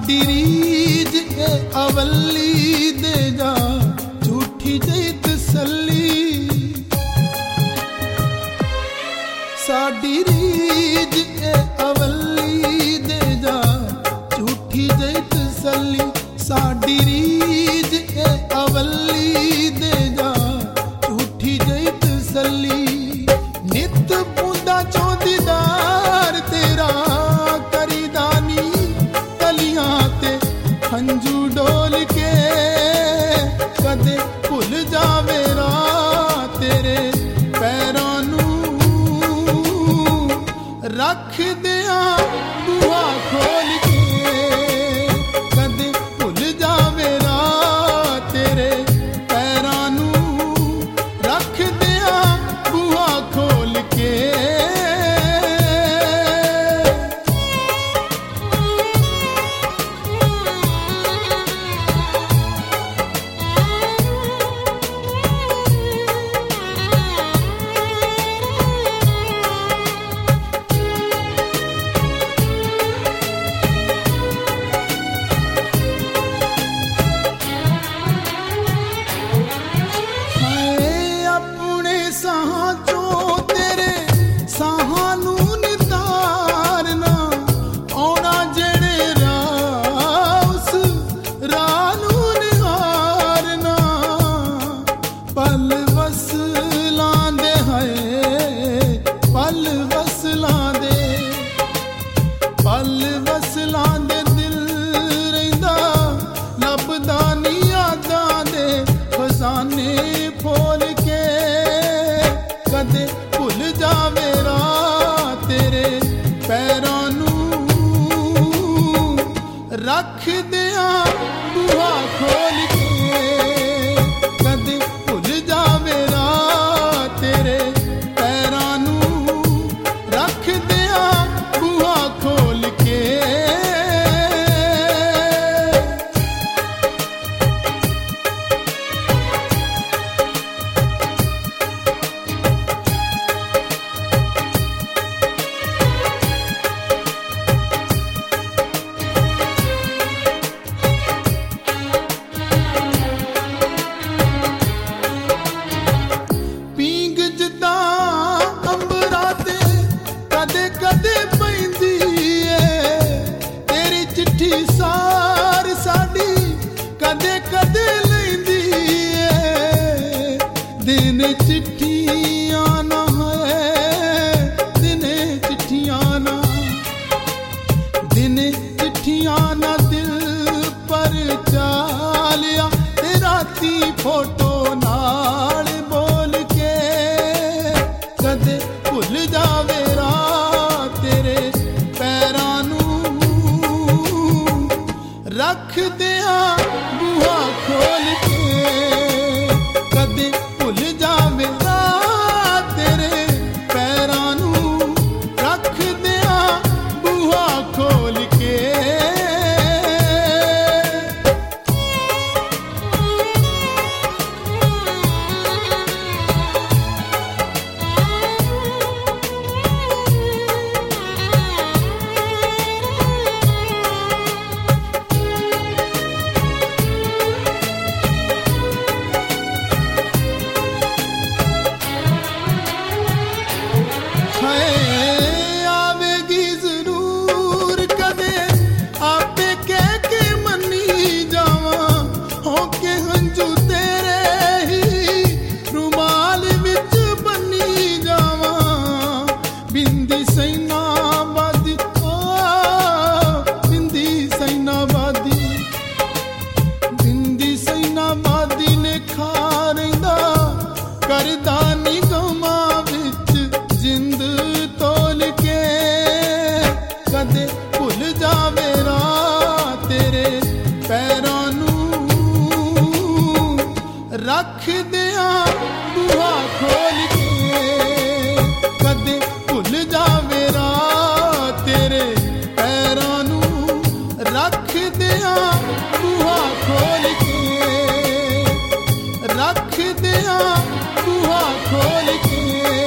साडी रीज ए अवली दे जा झूठी जई तसल्ली साडी रीज ए अवली दे जा झूठी जई तसल्ली साडी रीज ए अवली दे जा झूठी जई तसल्ली नित बूंदा चौंदीदार तेरा करीदानी तलियां ते हंजू डोल के कदे भुल जावे राह तेरे पैरां नूं रख दियां बूहा खोल के कदे भुल जावे राह तेरे पैरां नूं रख दियां बूहा खोल के रख दियां बूहा खोल के कदे भुल जावे राह तेरे पैरां नूं रख दियां बूहा खोल के सार साडी कदे कदे लैंदी ए दिन चिट्ठियां ना है दिन चिट्ठियां ना दिल पर चालिया ते राती फोटो नाल बोल के कदे भुल जावे राह तेरे पैरां रख दियां बूहा खोल के कदे भुल जावे राह तेरे पैरां नूं रख दियां बूहा खोल के आवेगी जरूर कदे आपे कह के मनी जावा होके हंजू तेरे ही रुमाल विच बनी जावा बिंदी सैनाबादी बिंदी सैनाबादी ने खा रहिंदा करदा नी गमा विच जिंद तोल के कदे भुल जावे राह तेरे पैरां नूं रख दियां बूहा खोल के कदे भुल जावे राह तेरे पैरां नूं रख दियां बूहा खोल के रख दियां बूहा खोल के